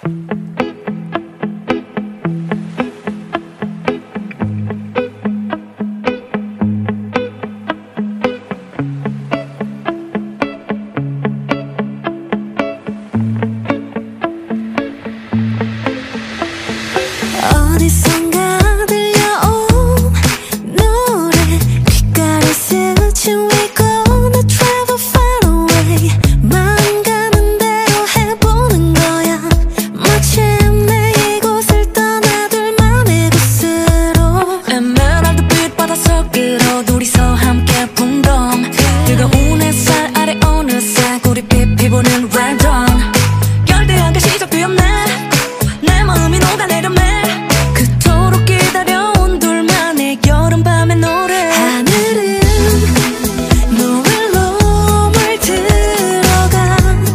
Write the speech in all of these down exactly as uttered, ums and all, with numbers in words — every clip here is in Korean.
어디선가 들려온 노래 귓가를 스친 We gonna travel far away 마음 가는 대로 해보는 거야 마침내 이곳을 떠나둘 맘의 곳으로 에메랄드빛 바닷속으로 둘이서 함께 풍덩 뜨거운 햇살 아래 어느새 구릿빛 피부는 red dawn 열대한 게 시작되었네 내 마음이 녹아내렸네 그토록 기다려온 둘만의 여름밤의 노래 하늘은 노을로 물들어가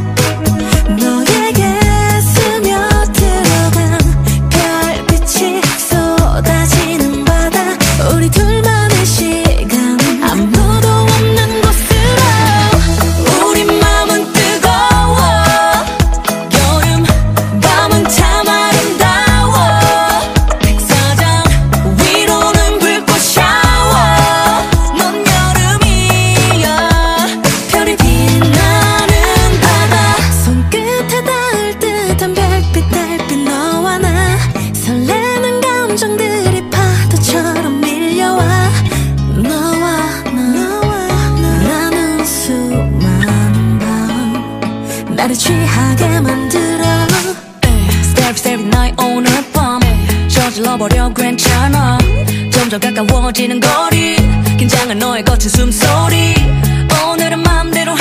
너에게 스며들어간 별빛이 쏟아지는 바다 우리 둘만의 시간 아무도 없는 곳으로 우리 맘은 뜨거워 여름 밤은 참 아름다워 백사장 위로는 불꽃 샤워 넌 여름이야 별이 빛나는 바다 손끝에 닿을 듯한 별빛 달빛 너와 나 설레는 감정들이 파도처럼 밀려와 너와 나 나는 수많은 밤 나를 취하게 만들어 Step step 나의 오늘 밤 저질러버려 괜찮아 점점 가까워지는 거리 긴장한 너의 거친 숨소리 오늘은 맘대로